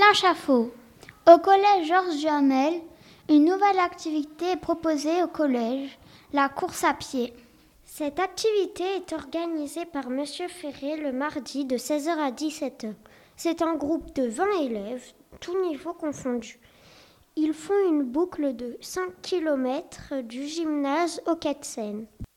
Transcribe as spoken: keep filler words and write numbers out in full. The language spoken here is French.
Chaffaut. Au collège Georges Duhamel, une nouvelle activité est proposée au collège, la course à pied. Cette activité est organisée par Monsieur Ferré le mardi de seize heures à dix-sept heures. C'est un groupe de vingt élèves, tous niveaux confondus. Ils font une boucle de cinq kilomètres du gymnase au quai de Seine.